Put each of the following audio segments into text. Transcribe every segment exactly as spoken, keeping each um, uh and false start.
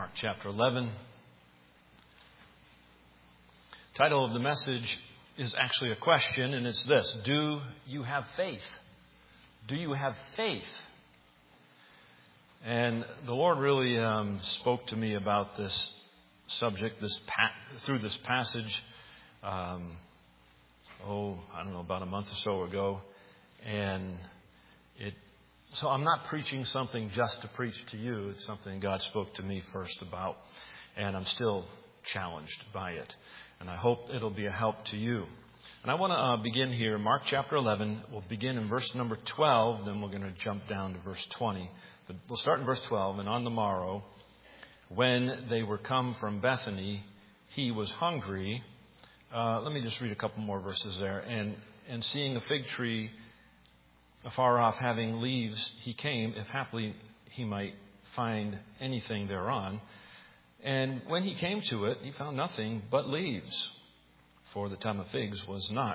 Mark chapter eleven. Title of the message is actually a question, and it's this: do you have faith? Do you have faith? And the Lord really um, spoke to me about this subject this pa- through this passage, um, oh, I don't know, about a month or so ago. And it so I'm not preaching something just to preach to you. It's something God spoke to me first about, and I'm still challenged by it. And I hope it'll be a help to you. And I want to uh, begin here, Mark chapter eleven. We'll begin in verse number twelve, then we're going to jump down to verse twenty. But we'll start in verse twelve. And on the morrow, when they were come from Bethany, he was hungry. Uh, let me just read a couple more verses there. And, and seeing a fig tree afar off having leaves, he came, if haply he might find anything thereon. And when he came to it, he found nothing but leaves, for the time of figs was not.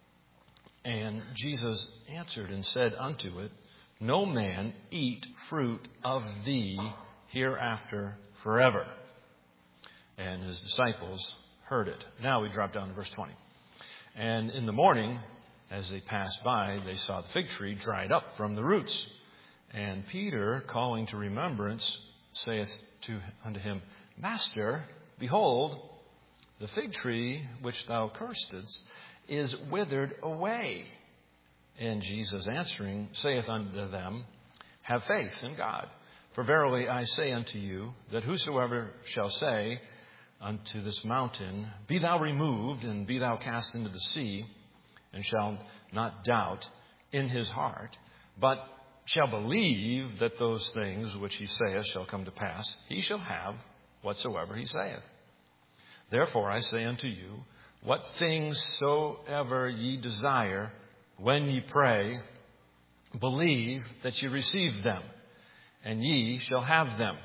And Jesus answered and said unto it, No man eat fruit of thee hereafter forever. And his disciples heard it. Now we drop down to verse twenty. And in the morning, as they passed by, they saw the fig tree dried up from the roots. And Peter, calling to remembrance, saith to unto him, Master, behold, the fig tree which thou cursedst is withered away. And Jesus answering saith unto them, Have faith in God. For verily I say unto you, that whosoever shall say unto this mountain, Be thou removed, and be thou cast into the sea, and shall not doubt in his heart, but shall believe that those things which he saith shall come to pass, he shall have whatsoever he saith. Therefore I say unto you, what things soever ye desire, when ye pray, believe that ye receive them, and ye shall have them.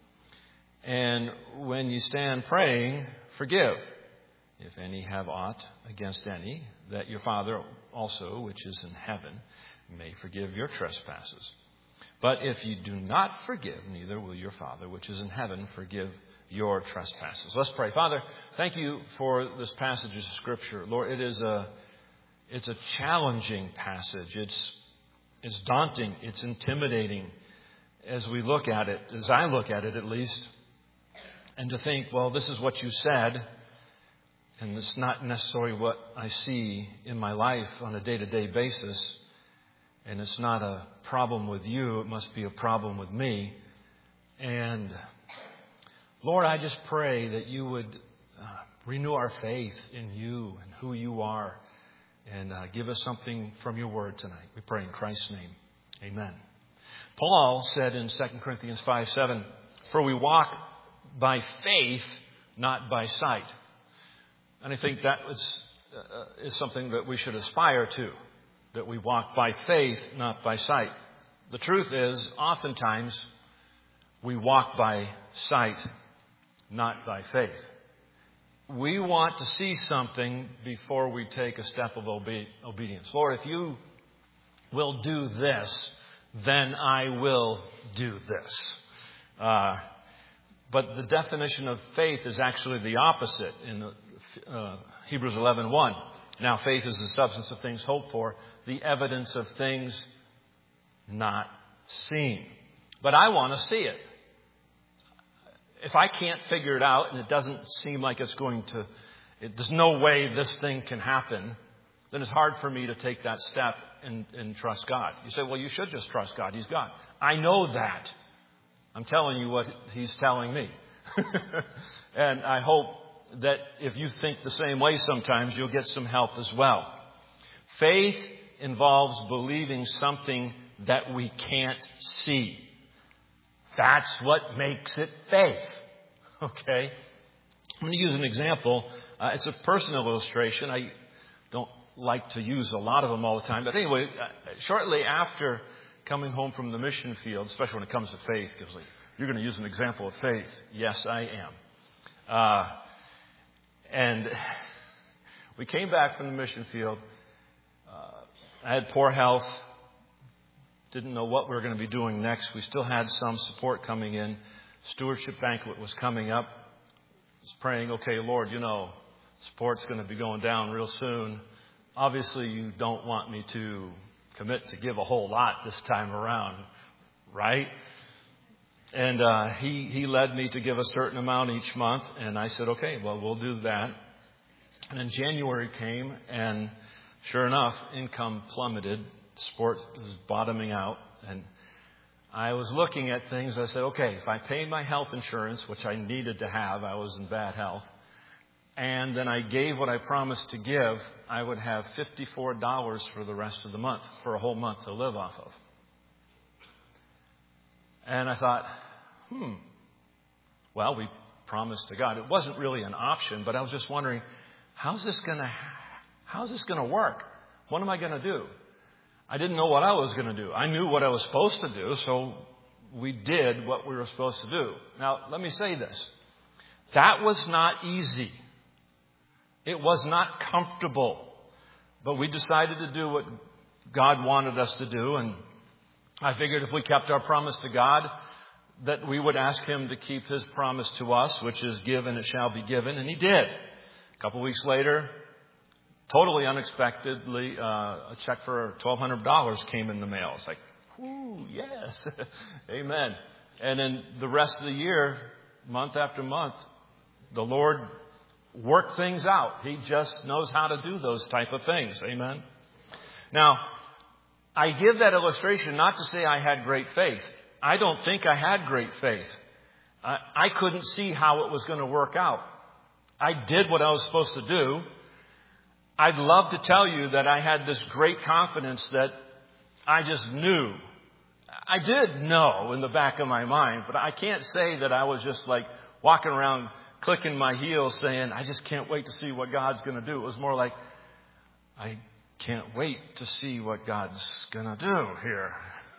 And when ye stand praying, forgive, if any have aught against any, that your Father also, which is in heaven, may forgive your trespasses. But if you do not forgive, neither will your Father, which is in heaven, forgive your trespasses. Let's pray. Father, thank you for this passage of Scripture. Lord, it is a it's a challenging passage. It's it's daunting. It's intimidating as we look at it, as I look at it at least, and to think, well, this is what you said, and it's not necessarily what I see in my life on a day-to-day basis. And it's not a problem with you. It must be a problem with me. And Lord, I just pray that you would uh, renew our faith in you and who you are, and uh, give us something from your word tonight. We pray in Christ's name. Amen. Paul said in Second Corinthians five seven, For we walk by faith, not by sight. And I think that is, uh, is something that we should aspire to, that we walk by faith, not by sight. The truth is, oftentimes, we walk by sight, not by faith. We want to see something before we take a step of obe- obedience. Lord, if you will do this, then I will do this. Uh, but the definition of faith is actually the opposite in uh, Hebrews eleven one. Now faith is the substance of things hoped for, the evidence of things not seen. But I want to see it. If I can't figure it out and it doesn't seem like it's going to, it, there's no way this thing can happen, then it's hard for me to take that step and, and trust God. You say, well, you should just trust God. He's God. I know that. I'm telling you what He's telling me. And I hope that if you think the same way sometimes, you'll get some help as well. Faith involves believing something that we can't see. That's what makes it faith. Okay? I'm going to use an example. Uh, it's a personal illustration. I don't like to use a lot of them all the time. But anyway, uh, shortly after coming home from the mission field, especially when it comes to faith, because like, you're going to use an example of faith. Yes, I am. Uh, and we came back from the mission field. Uh, I had poor health. Didn't know what we were going to be doing next. We still had some support coming in. stewardship banquet was coming up. I was praying, okay, Lord, you know, sport's going to be going down real soon. Obviously, you don't want me to commit to give a whole lot this time around, right? And uh, he, he led me to give a certain amount each month. And I said, okay, well, we'll do that. And then January came, and sure enough, income plummeted. Sport was bottoming out. And I was looking at things. I said, okay, if I paid my health insurance, which I needed to have, I was in bad health, and then I gave what I promised to give, I would have fifty-four dollars for the rest of the month, for a whole month to live off of. And I thought, hmm, well, we promised to God. It wasn't really an option, but I was just wondering, how's this going to, how's this going to work? What am I going to do? I didn't know what I was going to do. I knew what I was supposed to do, so we did what we were supposed to do. Now, let me say this. That was not easy. It was not comfortable. But we decided to do what God wanted us to do, and I figured if we kept our promise to God, that we would ask Him to keep His promise to us, which is give and it shall be given, and He did. A couple weeks later, totally unexpectedly, uh, a check for twelve hundred dollars came in the mail. It's like, whoo, yes, amen. And then the rest of the year, month after month, the Lord worked things out. He just knows how to do those type of things, amen. Now, I give that illustration not to say I had great faith. I don't think I had great faith. I, I couldn't see how it was going to work out. I did what I was supposed to do. I'd love to tell you that I had this great confidence that I just knew. I did know in the back of my mind, but I can't say that I was just like walking around clicking my heels saying, I just can't wait to see what God's going to do. It was more like, I can't wait to see what God's going to do here.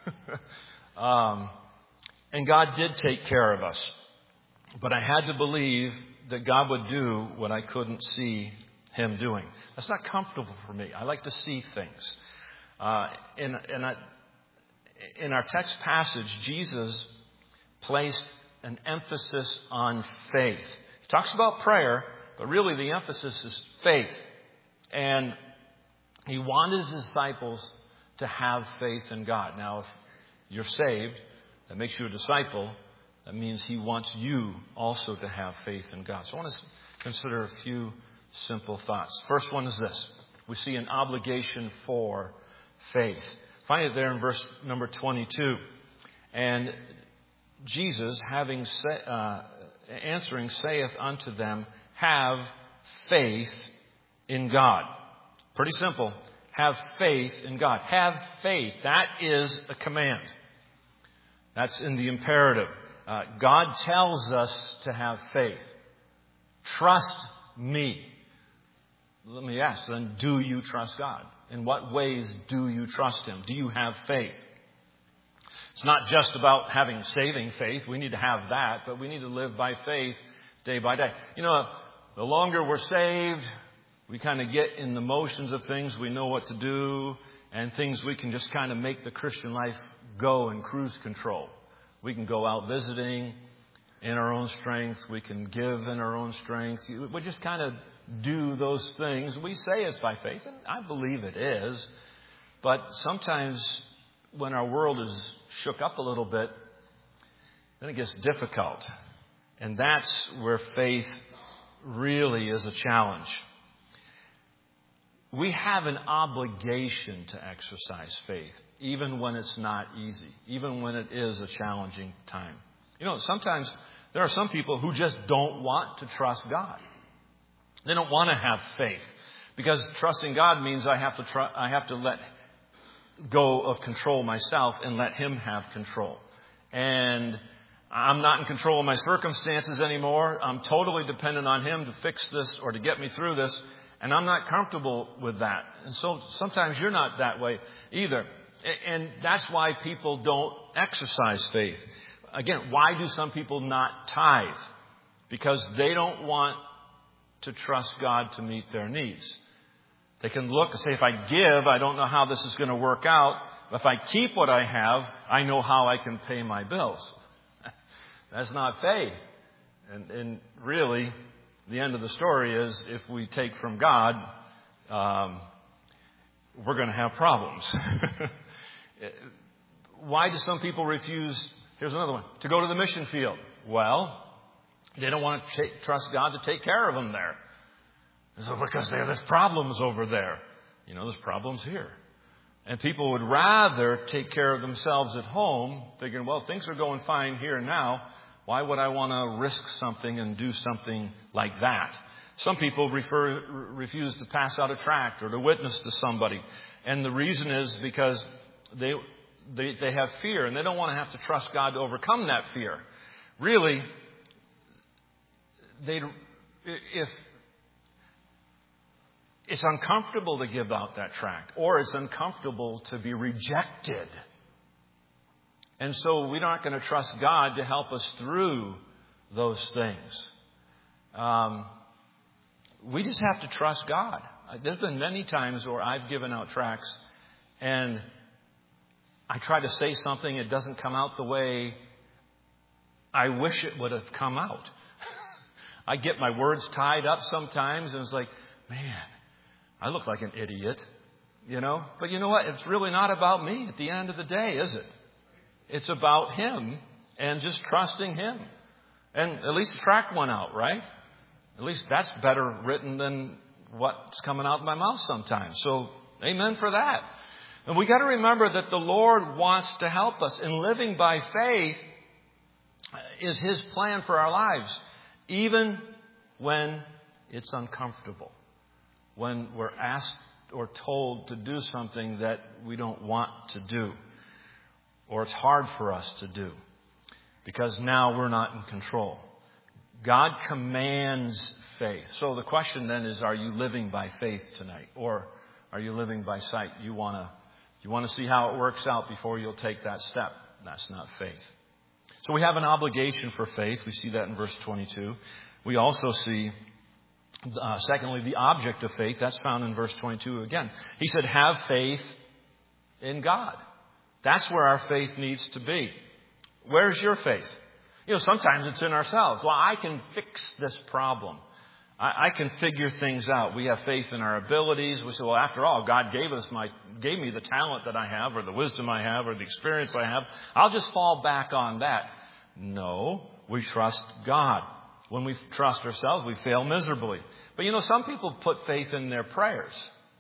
um, and God did take care of us. But I had to believe that God would do what I couldn't see Him doing. That's not comfortable for me. I like to see things. Uh, in, in, a, in our text passage, Jesus placed an emphasis on faith. He talks about prayer, but really the emphasis is faith. And He wanted His disciples to have faith in God. Now, if you're saved, that makes you a disciple. That means He wants you also to have faith in God. So I want to consider a few simple thoughts. First one is this. We see an obligation for faith. Find it there in verse number twenty-two. And Jesus, having say, uh, answering, saith unto them, have faith in God. Pretty simple. Have faith in God. Have faith. That is a command. That's in the imperative. Uh, God tells us to have faith. Trust me. Let me ask then, do you trust God? In what ways do you trust Him? Do you have faith? It's not just about having saving faith. We need to have that, but we need to live by faith day by day. You know, the longer we're saved, we kind of get in the motions of things. We know what to do and things we can just kind of make the Christian life go in cruise control. We can go out visiting in our own strength. We can give in our own strength. We just kind of do those things. We say it's by faith, and I believe it is. But sometimes when our world is shook up a little bit, then it gets difficult. And that's where faith really is a challenge. We have an obligation to exercise faith, even when it's not easy, even when it is a challenging time. You know, sometimes there are some people who just don't want to trust God. They don't want to have faith because trusting God means I have to try, I have to let go of control myself and let Him have control. And I'm not in control of my circumstances anymore. I'm totally dependent on Him to fix this or to get me through this. And I'm not comfortable with that. And so sometimes you're not that way either. And that's why people don't exercise faith. Again, why do some people not tithe? Because they don't want to trust God to meet their needs. They can look and say, if I give, I don't know how this is going to work out. If I keep what I have, I know how I can pay my bills. That's not faith. And, and really, the end of the story is if we take from God, um, we're going to have problems. Why do some people refuse, here's another one, to go to the mission field? Well, they don't want to take, trust God to take care of them there. So because there's problems over there. You know, there's problems here. And people would rather take care of themselves at home, thinking, well, things are going fine here and now. Why would I want to risk something and do something like that? Some people refer, refuse to pass out a tract or to witness to somebody. And the reason is because they, they, they have fear and they don't want to have to trust God to overcome that fear. Really, they, if it's uncomfortable to give out that tract, or it's uncomfortable to be rejected. And so we're not going to trust God to help us through those things. Um, we just have to trust God. There's been many times where I've given out tracts and I try to say something, it doesn't come out the way I wish it would have come out. I get my words tied up sometimes and it's like, man, I look like an idiot, you know. But you know what? It's really not about me at the end of the day, is it? It's about Him and just trusting Him. And at least the tract went out, right? At least that's better written than what's coming out of my mouth sometimes. So, amen for that. And we got to remember that the Lord wants to help us. And living by faith is His plan for our lives, even when it's uncomfortable. When we're asked or told to do something that we don't want to do, or it's hard for us to do, because now we're not in control. God commands faith. So the question then is, are you living by faith tonight, or are you living by sight? You want to you want to see how it works out before you'll take that step. That's not faith. So we have an obligation for faith. We see that in verse twenty-two. We also see Uh, secondly, the object of faith. That's found in verse twenty-two again. He said, have faith in God. That's where our faith needs to be. Where's your faith? You know, sometimes it's in ourselves. Well, I can fix this problem. I, I can figure things out. We have faith in our abilities. We say, well, after all, God gave us my, gave me the talent that I have, or the wisdom I have, or the experience I have. I'll just fall back on that. No, we trust God. When we trust ourselves, we fail miserably. But you know, some people put faith in their prayers.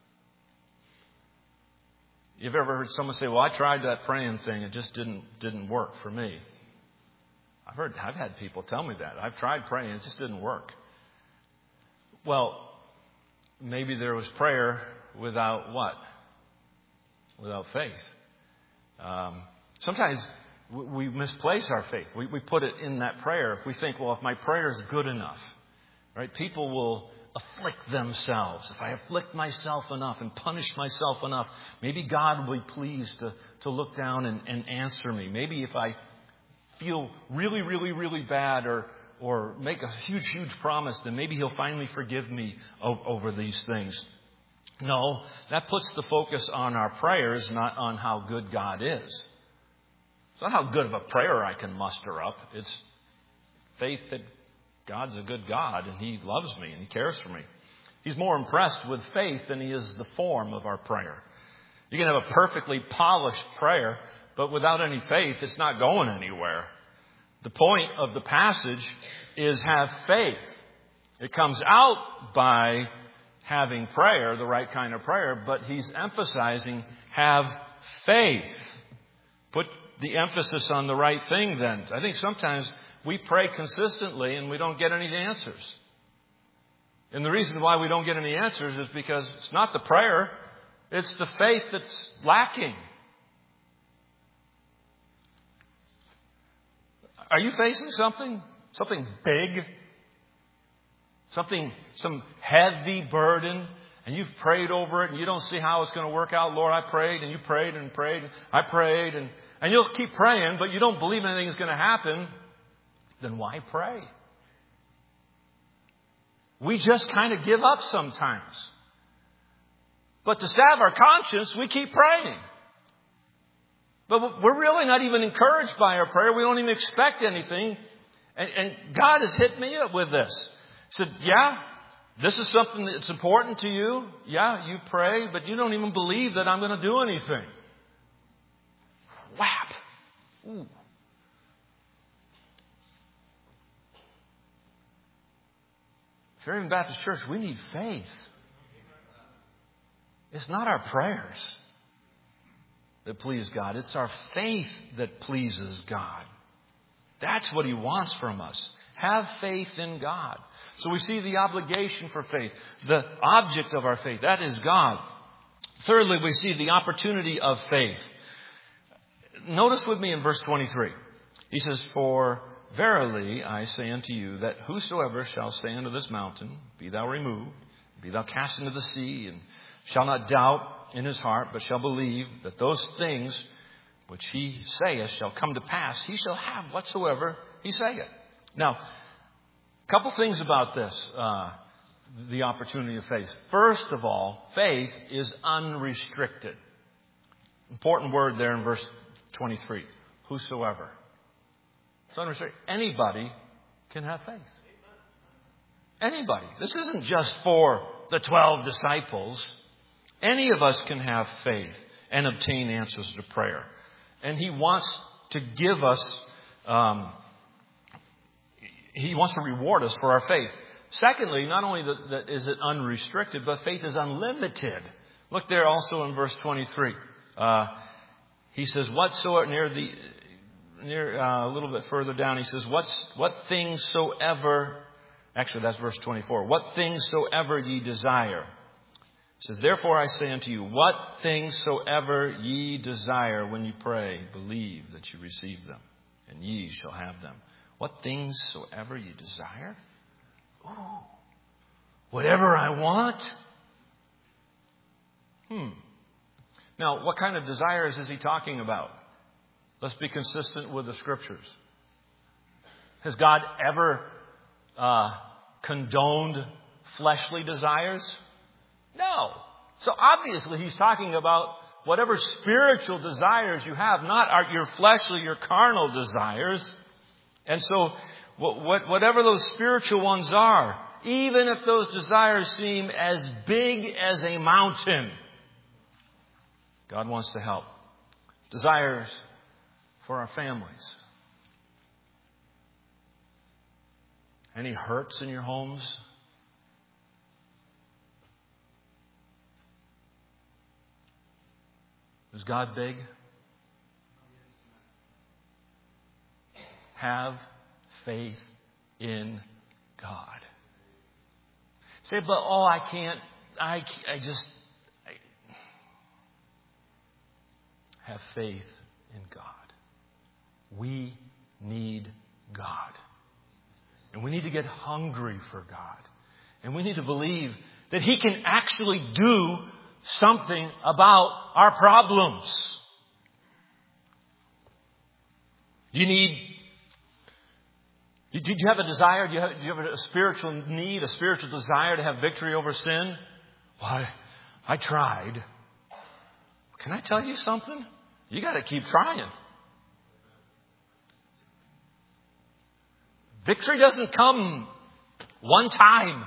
You've ever heard someone say, well, I tried that praying thing. It just didn't didn't work for me. I've heard, I've had people tell me that. I've tried praying. It just didn't work. Well, maybe there was prayer without what? Without faith. Um, sometimes we misplace our faith. We, we put it in that prayer. If we think, well, if my prayer is good enough, right? People will afflict themselves. If I afflict myself enough and punish myself enough, maybe God will be pleased to, to look down and, and answer me. Maybe if I feel really, really, really bad or or make a huge, huge promise, then maybe He'll finally forgive me o- over these things. No, that puts the focus on our prayers, not on how good God is. It's not how good of a prayer I can muster up. It's faith that God's a good God and He loves me and He cares for me. He's more impressed with faith than He is the form of our prayer. You can have a perfectly polished prayer, but without any faith, it's not going anywhere. The point of the passage is have faith. It comes out by having prayer, the right kind of prayer, but he's emphasizing have faith. Put the emphasis on the right thing then. I think sometimes we pray consistently and we don't get any answers. And the reason why we don't get any answers is because it's not the prayer, it's the faith that's lacking. Are you facing something? Something big? Something, some heavy burden? And you've prayed over it and you don't see how it's going to work out. Lord, I prayed and you prayed and prayed. And I prayed and, and you'll keep praying, but you don't believe anything is going to happen. Then why pray? We just kind of give up sometimes. But to salve our conscience, we keep praying. But we're really not even encouraged by our prayer. We don't even expect anything. And, and God has hit me up with this. He said, yeah, this is something that's important to you. Yeah, you pray, but you don't even believe that I'm going to do anything. Whap. Ooh. Fairhaven Baptist Church, we need faith. It's not our prayers that please God. It's our faith that pleases God. That's what He wants from us. Have faith in God. So we see the obligation for faith. The object of our faith, that is God. Thirdly, we see the opportunity of faith. Notice with me in verse twenty-three. He says, for verily I say unto you that whosoever shall say unto this mountain, be thou removed, be thou cast into the sea, and shall not doubt in his heart, but shall believe that those things which he saith shall come to pass, he shall have whatsoever he saith. Now, a couple things about this, uh, the opportunity of faith. First of all, faith is unrestricted. Important word there in verse twenty-three. Whosoever. It's unrestricted. Anybody can have faith. Anybody. This isn't just for the twelve disciples. Any of us can have faith and obtain answers to prayer. And He wants to give us, um, He wants to reward us for our faith. Secondly, not only that, that is it unrestricted, but faith is unlimited. Look there also in verse twenty-three. Uh, he says, whatsoever, near the, near, uh, a little bit further down, he says, What's, what things soever, actually that's verse twenty-four, what things soever ye desire. It says, therefore I say unto you, what things soever ye desire when you pray, believe that you receive them, and ye shall have them. What things soever you desire? Ooh, whatever I want? Hmm. Now, what kind of desires is he talking about? Let's be consistent with the Scriptures. Has God ever uh, condoned fleshly desires? No. So obviously he's talking about whatever spiritual desires you have, not your fleshly, your carnal desires. And so whatever those spiritual ones are, even if those desires seem as big as a mountain, God wants to help. Desires for our families. Any hurts in your homes? Is God big? Have faith in God. Say, but oh, I can't, I, I just, I, have faith in God. We need God. And we need to get hungry for God. And we need to believe that He can actually do something about our problems. You need, do you have a desire? Do you have, do you have a spiritual need, a spiritual desire to have victory over sin? Well, I, I tried. Can I tell you something? You got to keep trying. Victory doesn't come one time.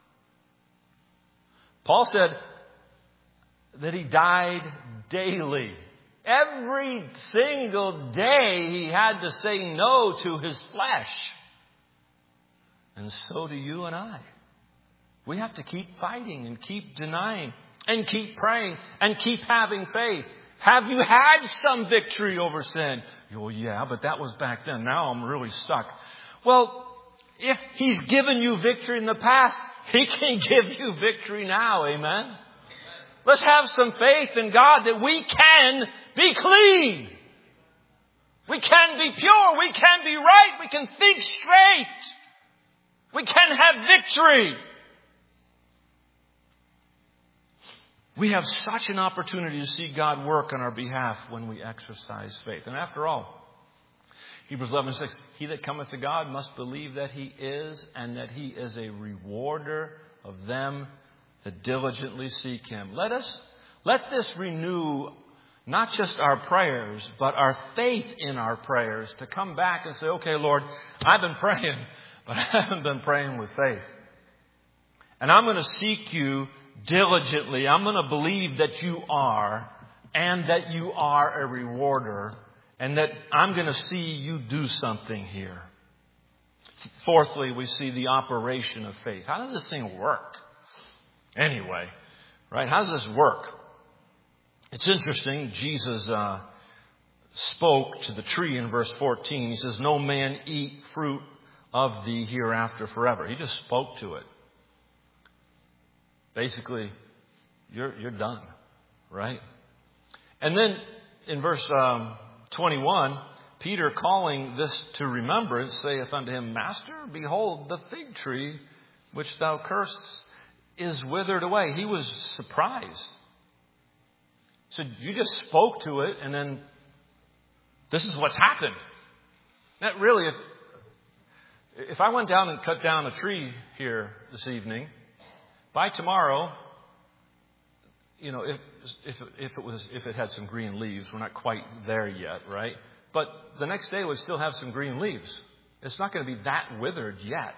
Paul said that he died daily. Every single day he had to say no to his flesh. And so do you and I. We have to keep fighting and keep denying and keep praying and keep having faith. Have you had some victory over sin? Oh, yeah, but that was back then. Now I'm really stuck. Well, if He's given you victory in the past, He can give you victory now. Amen? Let's have some faith in God that we can be clean. We can be pure. We can be right. We can think straight. We can have victory. We have such an opportunity to see God work on our behalf when we exercise faith. And after all, Hebrews eleven six, he that cometh to God must believe that He is, and that He is a rewarder of them that diligently seek Him. Let us, let this renew Not just our prayers, but our faith in our prayers, to come back and say, okay, Lord, I've been praying, but I haven't been praying with faith. And I'm going to seek you diligently. I'm going to believe that you are, and that you are a rewarder, and that I'm going to see you do something here. Fourthly, we see the operation of faith. How does this thing work? Anyway, right? How does this work? It's interesting. Jesus uh, spoke to the tree in verse fourteen. He says, no man eat fruit of thee hereafter forever. He just spoke to it. Basically, you're, you're done, right? And then in verse um, twenty-one, Peter, calling this to remembrance, saith unto him, Master, behold, the fig tree which thou cursedst is withered away. He was surprised. So you just spoke to it, and then this is what's happened. That really, if, if I went down and cut down a tree here this evening, by tomorrow, you know, if if if it was if it had some green leaves, we're not quite there yet, right? But the next day would still have some green leaves. It's not going to be that withered yet.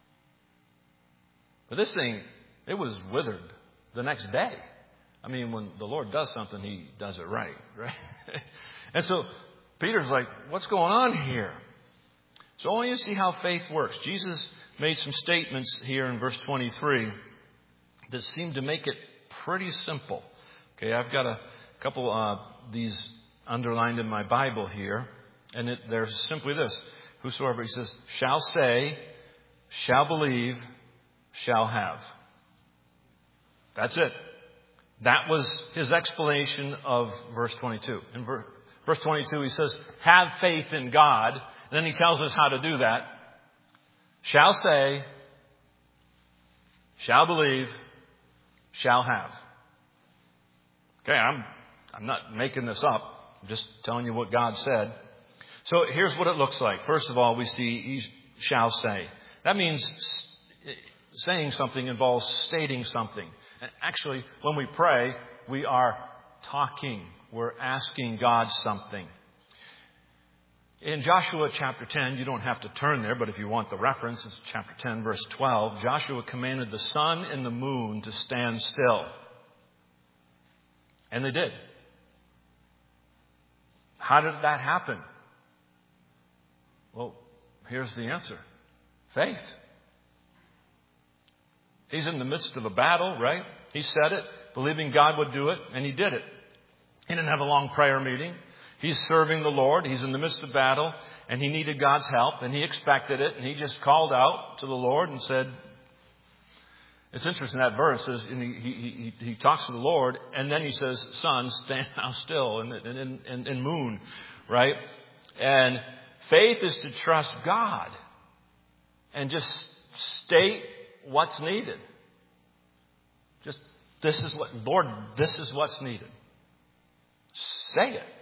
But this thing, it was withered the next day. I mean, when the Lord does something, He does it right, right? And so Peter's like, what's going on here? So I want you to see how faith works. Jesus made some statements here in verse twenty-three that seem to make it pretty simple. Okay, I've got a couple of uh, these underlined in my Bible here. And it, there's simply this. Whosoever, he says, shall say, shall believe, shall have. That's it. That was his explanation of verse twenty-two. In ver- verse twenty-two, he says, have faith in God. And then he tells us how to do that. Shall say, shall believe, shall have. Okay, I'm I'm not making this up. I'm just telling you what God said. So here's what it looks like. First of all, we see he shall say. That means saying something involves stating something. And actually, when we pray, we are talking. We're asking God something. In Joshua chapter ten, you don't have to turn there, but if you want the reference, it's chapter ten, verse twelve. Joshua commanded the sun and the moon to stand still. And they did. How did that happen? Well, here's the answer. Faith. He's in the midst of a battle, right? He said it, believing God would do it, and he did it. He didn't have a long prayer meeting. He's serving the Lord. He's in the midst of battle, and he needed God's help, and he expected it, and he just called out to the Lord and said, it's interesting, that verse says, and he, he, he, he talks to the Lord, and then he says, sun, stand now still, and, and, and, and moon, right? And faith is to trust God and just state what's needed. Just, this is what, Lord, this is what's needed. Say it.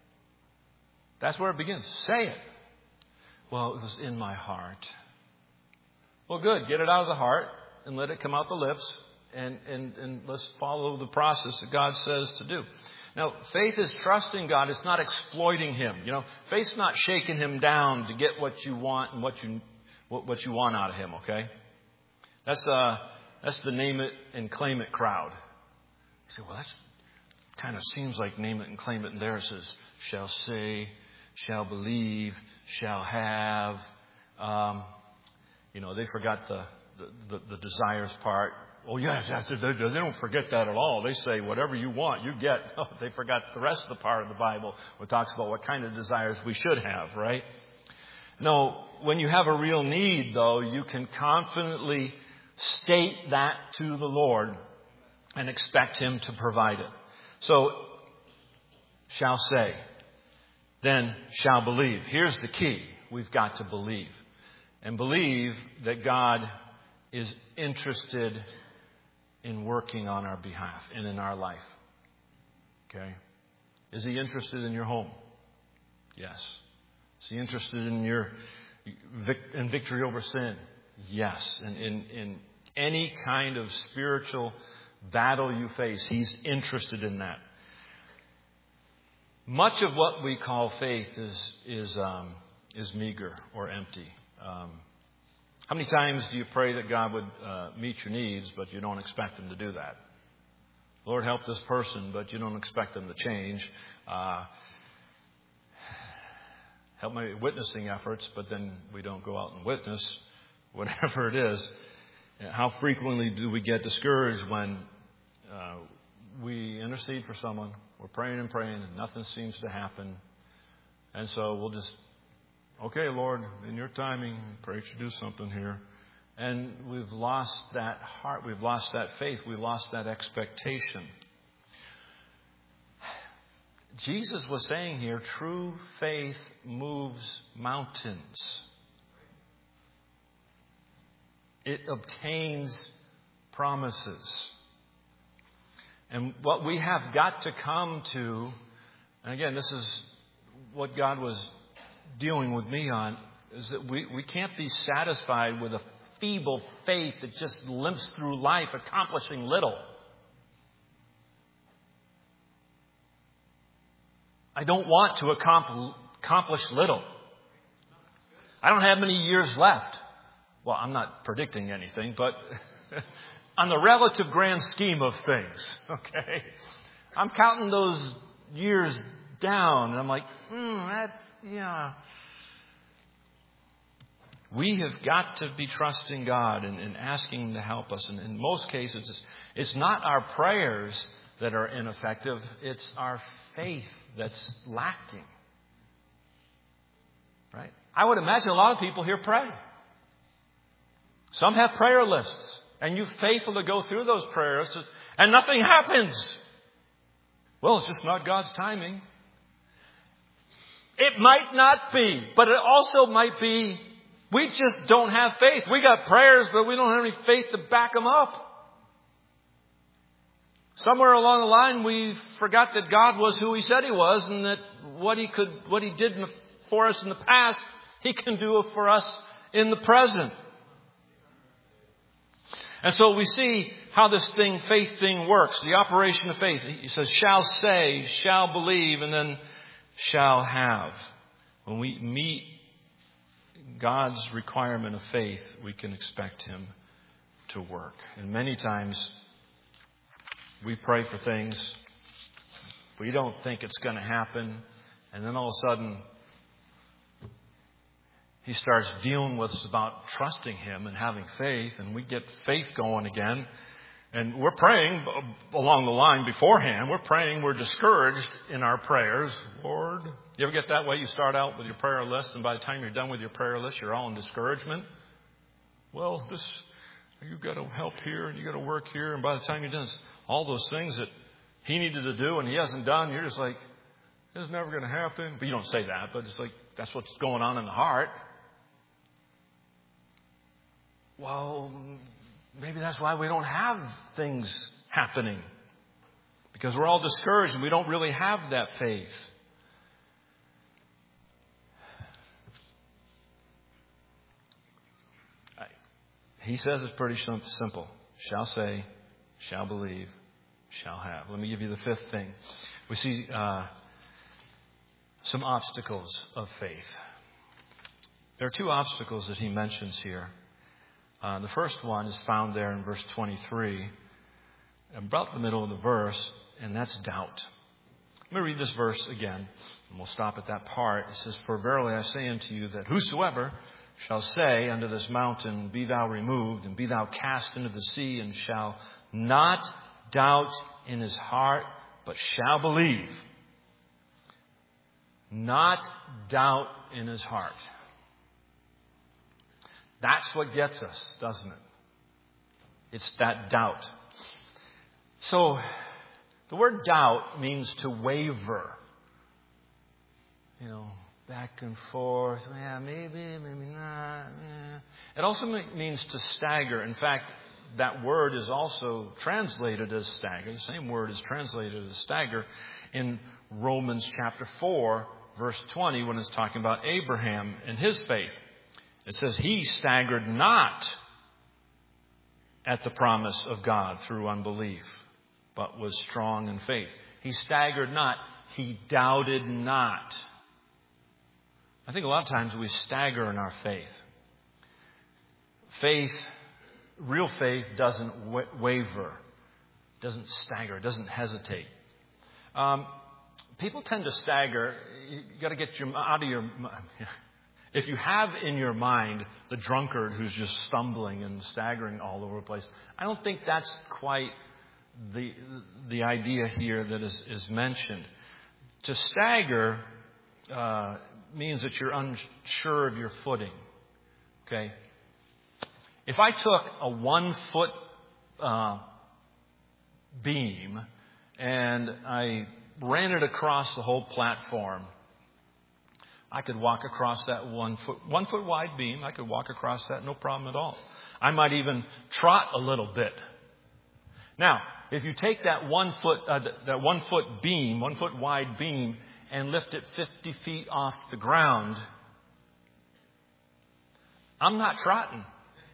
That's where it begins. Say it. Well, it was in my heart. Well, good. Get it out of the heart and let it come out the lips, and, and, and let's follow the process that God says to do. Now, faith is trusting God. It's not exploiting Him. You know, faith's not shaking Him down to get what you want and what you what, what you want out of Him. Okay, that's uh that's the name it and claim it crowd. You say, well, that's kind of seems like name it and claim it, and there it says, shall say, shall believe, shall have. Um, you know, they forgot the the, the, the desires part. Oh, yes, they, they don't forget that at all. They say, whatever you want, you get. Oh, they forgot the rest of the part of the Bible where it talks about what kind of desires we should have, right? No, when you have a real need, though, you can confidently state that to the Lord and expect Him to provide it. So, shall say, then shall believe. Here's the key. We've got to believe. And believe that God is interested in working on our behalf and in our life. Okay? Is He interested in your home? Yes. Is He interested in your in victory over sin? Yes. And in, in any kind of spiritual battle you face, He's interested in that. Much of what we call faith is is um, is meager or empty. Um, how many times do you pray that God would uh, meet your needs, but you don't expect Him to do that? Lord, help this person, but you don't expect them to change. Uh, help my witnessing efforts, but then we don't go out and witness, whatever it is. How frequently do we get discouraged when uh, we intercede for someone, we're praying and praying, and nothing seems to happen. And so we'll just, okay, Lord, in your timing, pray that you do something here. And we've lost that heart, we've lost that faith, we've lost that expectation. Jesus was saying here, true faith moves mountains. It obtains promises. And what we have got to come to, and again, this is what God was dealing with me on, is that we, we can't be satisfied with a feeble faith that just limps through life accomplishing little. I don't want to accomplish little. I don't have many years left. Well, I'm not predicting anything, but on the relative grand scheme of things, okay, I'm counting those years down, and I'm like, hmm, that's, yeah. We have got to be trusting God and, and asking Him to help us. And in most cases, it's, it's not our prayers that are ineffective. It's our faith that's lacking. Right? I would imagine a lot of people here pray. Some have prayer lists. And you're faithful to go through those prayers. And nothing happens. Well, it's just not God's timing. It might not be. But it also might be we just don't have faith. We got prayers, but we don't have any faith to back them up. Somewhere along the line, we forgot that God was who He said He was, and that what He could, what He did for us in the past, He can do it for us in the present. And so we see how this thing, faith thing, works. The operation of faith. He says, shall say, shall believe, and then shall have. When we meet God's requirement of faith, we can expect Him to work. And many times we pray for things, we don't think it's going to happen, and then all of a sudden He starts dealing with us about trusting Him and having faith, and we get faith going again. And we're praying along the line beforehand. We're praying, we're discouraged in our prayers. Lord, you ever get that way? You start out with your prayer list, and by the time you're done with your prayer list, you're all in discouragement. Well, this, you've got to help here, and you've got to work here. And by the time you're done, all those things that He needed to do and He hasn't done, you're just like, this is never going to happen. But you don't say that, but it's like, that's what's going on in the heart. Well, maybe that's why we don't have things happening. Because we're all discouraged and we don't really have that faith. He says it's pretty simple. Shall say, shall believe, shall have. Let me give you the fifth thing. We see uh, some obstacles of faith. There are two obstacles that he mentions here. Uh, the first one is found there in verse twenty-three, about the middle of the verse, and that's doubt. Let me read this verse again, and we'll stop at that part. It says, for verily I say unto you that whosoever shall say unto this mountain, be thou removed, and be thou cast into the sea, and shall not doubt in his heart, but shall believe. Not doubt in his heart. That's what gets us, doesn't it? It's that doubt. So, the word doubt means to waver. You know, back and forth. Yeah, maybe, maybe not. Yeah. It also means to stagger. In fact, that word is also translated as stagger. The same word is translated as stagger in Romans chapter four, verse twenty, when it's talking about Abraham and his faith. It says, he staggered not at the promise of God through unbelief, but was strong in faith. He staggered not. He doubted not. I think a lot of times we stagger in our faith. Faith, real faith doesn't wa- waver, doesn't stagger, doesn't hesitate. Um, people tend to stagger. You got to get your out of your. If you have in your mind the drunkard who's just stumbling and staggering all over the place, I don't think that's quite the the idea here that is, is mentioned. To stagger uh, means that you're unsure of your footing. Okay. If I took a one foot uh, beam and I ran it across the whole platform, I could walk across that one foot, one foot wide beam. I could walk across that, no problem at all. I might even trot a little bit. Now, if you take that one foot, uh, that one foot beam, one foot wide beam, and lift it fifty feet off the ground, I'm not trotting.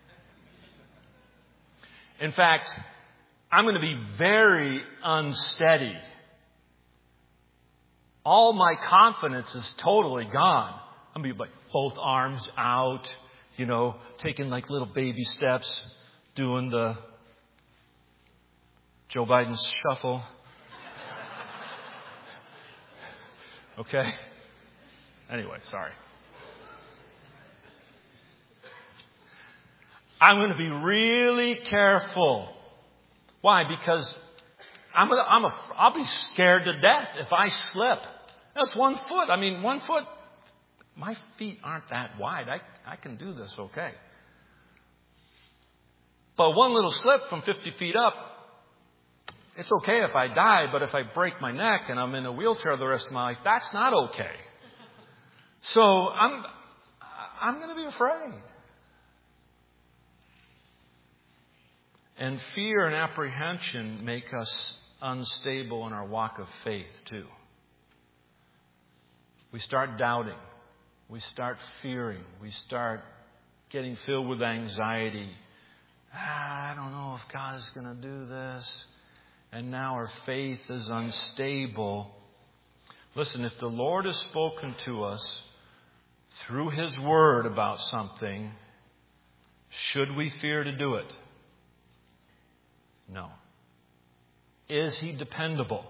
In fact, I'm going to be very unsteady. All my confidence is totally gone. I'm going to be like both arms out, you know, taking like little baby steps, doing the Joe Biden shuffle. Okay? Anyway, sorry. I'm going to be really careful. Why? Because I'm gonna, I'm a, I'll be scared to death if I slip. That's one foot. I mean, one foot. My feet aren't that wide. I, I can do this okay. But one little slip from fifty feet up, it's okay if I die. But if I break my neck and I'm in a wheelchair the rest of my life, that's not okay. So I'm, I'm going to be afraid. And fear and apprehension make us unstable in our walk of faith too. We start doubting. We start fearing. We start getting filled with anxiety. Ah, I don't know if God is going to do this. And now our faith is unstable. Listen, if the Lord has spoken to us through His Word about something, should we fear to do it? No. Is He dependable?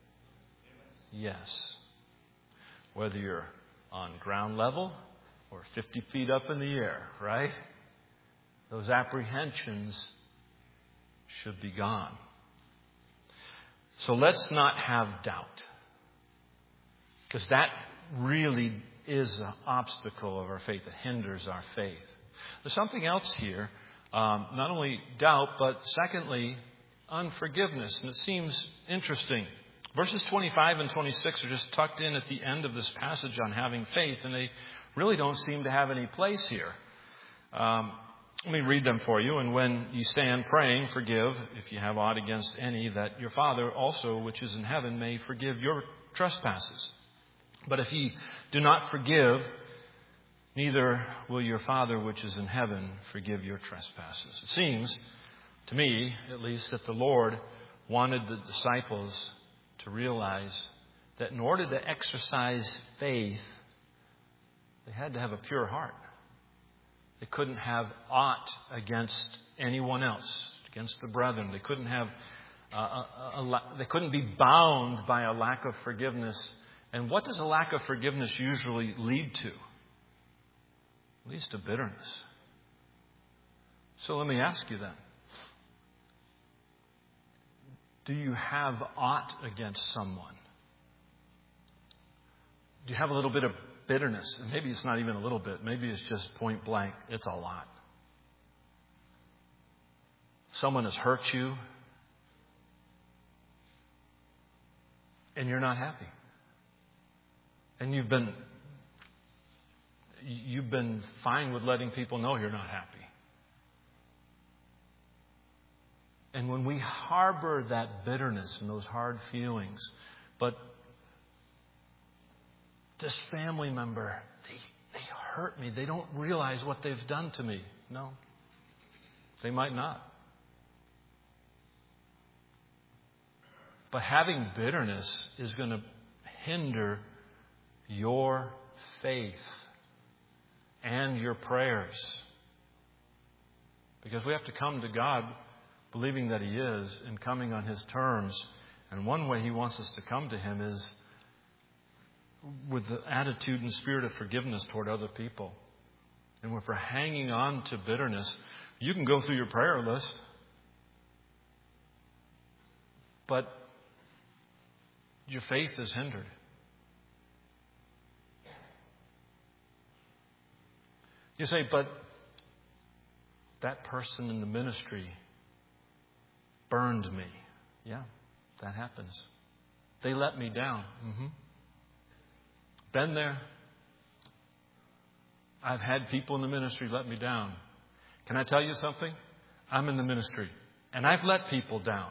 Yes. Whether you're on ground level or fifty feet up in the air, right? Those apprehensions should be gone. So let's not have doubt. Because that really is an obstacle of our faith. It hinders our faith. There's something else here. Um, not only doubt, but secondly, unforgiveness. And it seems interesting. Verses twenty-five and twenty-six are just tucked in at the end of this passage on having faith, and they really don't seem to have any place here. Um, let me read them for you. And when you stand praying, forgive, if you have aught against any, that your Father also, which is in heaven, may forgive your trespasses. But if ye do not forgive, neither will your Father, which is in heaven, forgive your trespasses. It seems, to me at least, that the Lord wanted the disciples to realize that in order to exercise faith, they had to have a pure heart. They couldn't have aught against anyone else, against the brethren. They couldn't have, uh, a, a, a, they couldn't be bound by a lack of forgiveness. And what does a lack of forgiveness usually lead to? It leads to bitterness. So let me ask you then. Do you have aught against someone? Do you have a little bit of bitterness? And maybe it's not even a little bit. Maybe it's just point blank. It's a lot. Someone has hurt you, and you're not happy. And you've been you've been fine with letting people know you're not happy. And when we harbor that bitterness and those hard feelings, but this family member, they, they hurt me. They don't realize what they've done to me. No, they might not. But having bitterness is going to hinder your faith and your prayers. Because we have to come to God believing that He is and coming on His terms. And one way He wants us to come to Him is with the attitude and spirit of forgiveness toward other people. And if we're hanging on to bitterness, you can go through your prayer list, but your faith is hindered. You say, but that person in the ministry burned me. Yeah, that happens. They let me down. Mm-hmm. Been there. I've had people in the ministry let me down. Can I tell you something? I'm in the ministry, and I've let people down.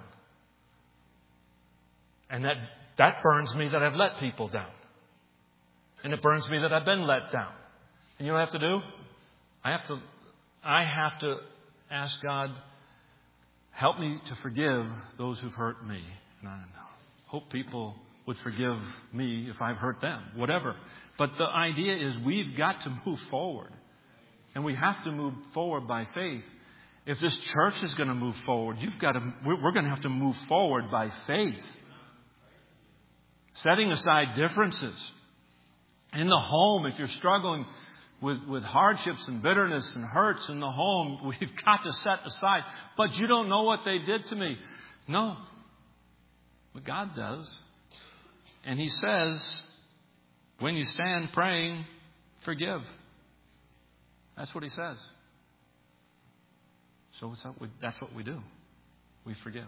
And that, that burns me that I've let people down. And it burns me that I've been let down. And you know what I have to do? I have to, I have to ask God, help me to forgive those who've hurt me. And I hope people would forgive me if I've hurt them, whatever. But the idea is we've got to move forward. And we have to move forward by faith. If this church is going to move forward, you've got to, we're going to have to move forward by faith. Setting aside differences. In the home, if you're struggling with, with hardships and bitterness and hurts in the home, we've got to set aside. But you don't know what they did to me. No. But God does. And He says, when you stand praying, forgive. That's what He says. So that's what we do. We forgive.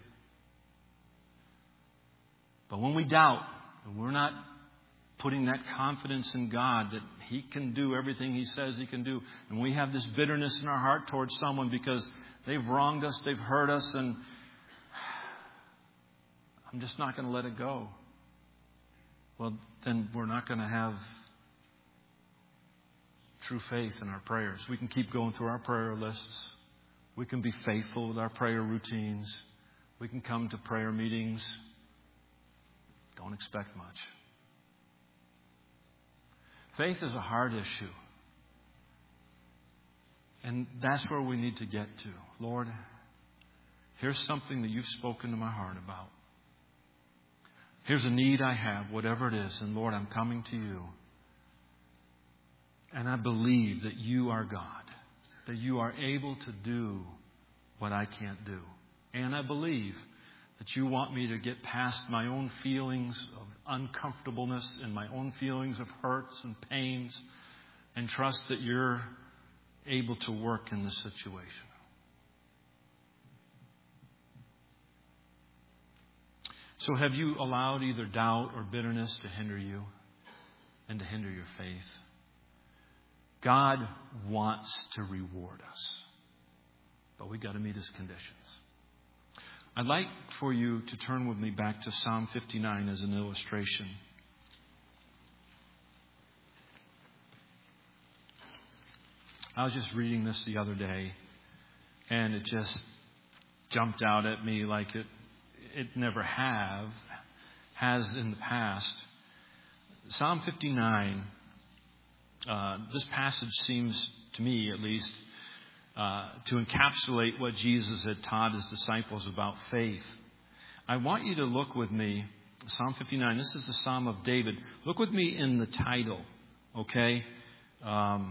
But when we doubt, and we're not putting that confidence in God that He can do everything He says He can do, and we have this bitterness in our heart towards someone because they've wronged us, they've hurt us, and I'm just not going to let it go. Well, then we're not going to have true faith in our prayers. We can keep going through our prayer lists. We can be faithful with our prayer routines. We can come to prayer meetings. Don't expect much. Faith is a hard issue. And that's where we need to get to. Lord, here's something that You've spoken to my heart about. Here's a need I have, whatever it is. And Lord, I'm coming to You. And I believe that You are God. That You are able to do what I can't do. And I believe that You want me to get past my own feelings of uncomfortableness and my own feelings of hurts and pains and trust that You're able to work in this situation. So have you allowed either doubt or bitterness to hinder you and to hinder your faith? God wants to reward us, but we've got to meet His conditions. I'd like for you to turn with me back to Psalm fifty-nine as an illustration. I was just reading this the other day, and it just jumped out at me like it it never have has in the past. Psalm fifty-nine. Uh, this passage seems, to me at least, uh, to encapsulate what Jesus had taught His disciples about faith. I want you to look with me, Psalm fifty-nine. This is the Psalm of David. Look with me in the title, okay? Um,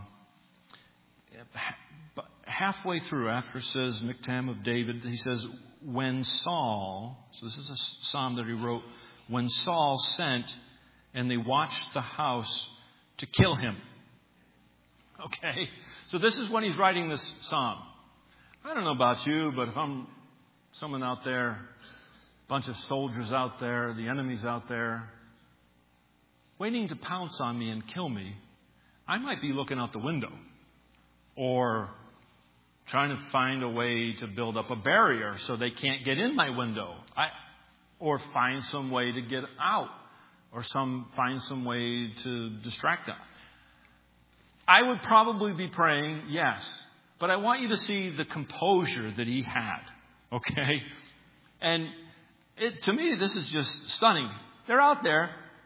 halfway through, after it says Miktam of David, he says, when Saul, so this is a psalm that he wrote, when Saul sent and they watched the house to kill him. Okay, so this is when he's writing this psalm. I don't know about you, but if I'm someone out there, a bunch of soldiers out there, the enemy's out there, waiting to pounce on me and kill me, I might be looking out the window or trying to find a way to build up a barrier so they can't get in my window, I, or find some way to get out, or some find some way to distract them. I would probably be praying, yes. But I want you to see the composure that he had. Okay? And it, to me, this is just stunning. They're out there.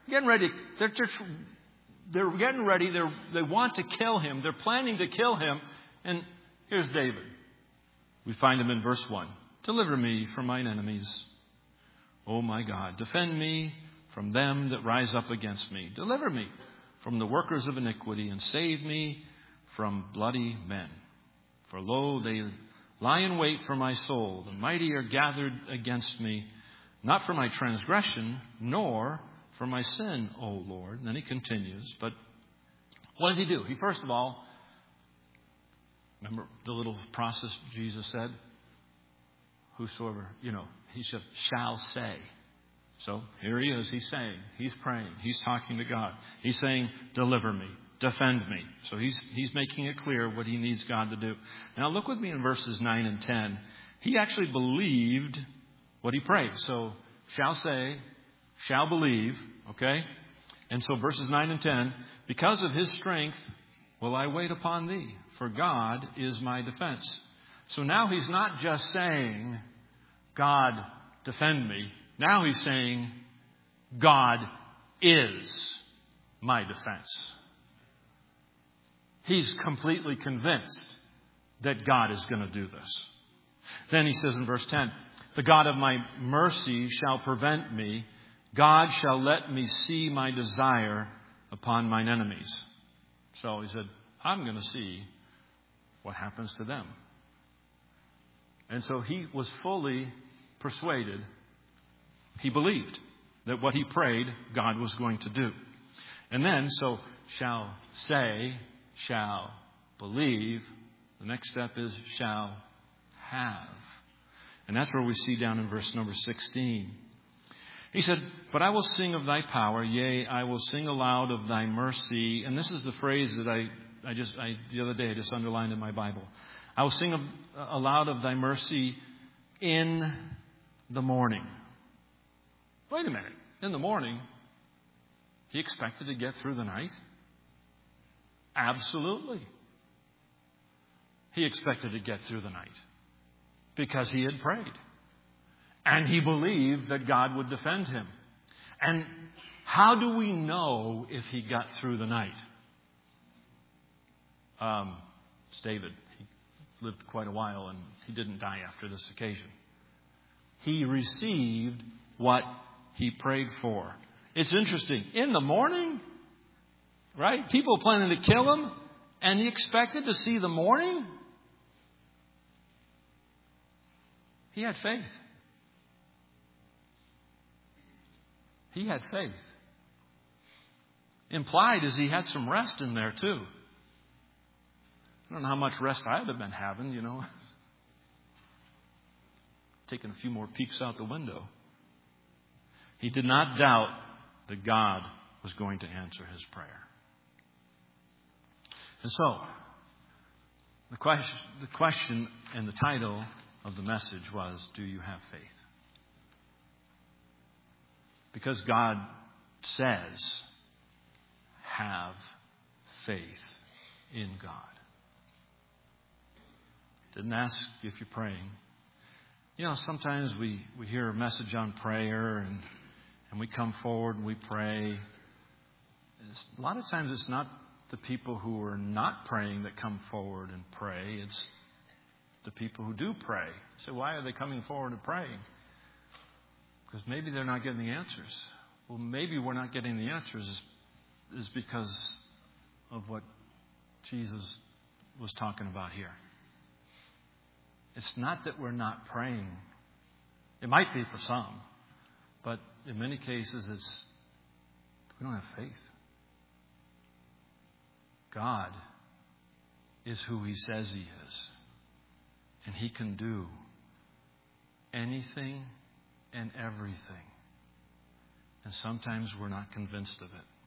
getting ready. They're, they're, they're getting ready. They're, they want to kill him. They're planning to kill him. And here's David. We find him in verse one. Deliver me from mine enemies. O my God, defend me from them that rise up against me. Deliver me from the workers of iniquity, and save me from bloody men. For lo, they lie in wait for my soul. The mighty are gathered against me, not for my transgression, nor for my sin, O Lord. And then he continues. But what does he do? He first of all, remember the little process Jesus said? Whosoever, you know, he said, shall say. So here he is. He's saying, he's praying. He's talking to God. He's saying, deliver me, defend me. So he's he's making it clear what he needs God to do. Now look with me in verses nine and ten. He actually believed what he prayed. So shall say, shall believe. Okay. And so verses nine and ten, because of his strength will I wait upon thee, for God is my defense. So now he's not just saying, God, defend me. Now he's saying, God is my defense. He's completely convinced that God is going to do this. Then he says in verse ten, the God of my mercy shall prevent me. God shall let me see my desire upon mine enemies. So he said, I'm going to see what happens to them. And so he was fully persuaded. He believed that what he prayed, God was going to do. And then, so shall say, shall believe. The next step is shall have. And that's where we see down in verse number sixteen. He said, but I will sing of thy power. Yea, I will sing aloud of thy mercy. And this is the phrase that I, I just, I, the other day I just underlined in my Bible. I will sing of, aloud of thy mercy in the morning. Wait a minute. In the morning, he expected to get through the night? Absolutely. He expected to get through the night because he had prayed. And he believed that God would defend him. And how do we know if he got through the night? Um, it's David. He lived quite a while and he didn't die after this occasion. He received what he prayed for. It's interesting. In the morning, right? People planning to kill him, and he expected to see the morning. He had faith. He had faith. Implied is he had some rest in there too. I don't know how much rest I would have been having, you know. Taking a few more peeks out the window. He did not doubt that God was going to answer his prayer. And so, the question, the question and the title of the message was, do you have faith? Because God says, have faith in God. Didn't ask if you're praying. You know, sometimes we, we hear a message on prayer and And we come forward and we pray. It's, a lot of times it's not the people who are not praying that come forward and pray. It's the people who do pray. So why are they coming forward and praying? Because maybe they're not getting the answers. Well, maybe we're not getting the answers is, is because of what Jesus was talking about here. It's not that we're not praying. It might be for some. But in many cases, it's we don't have faith. God is who he says he is. And he can do anything and everything. And sometimes we're not convinced of it.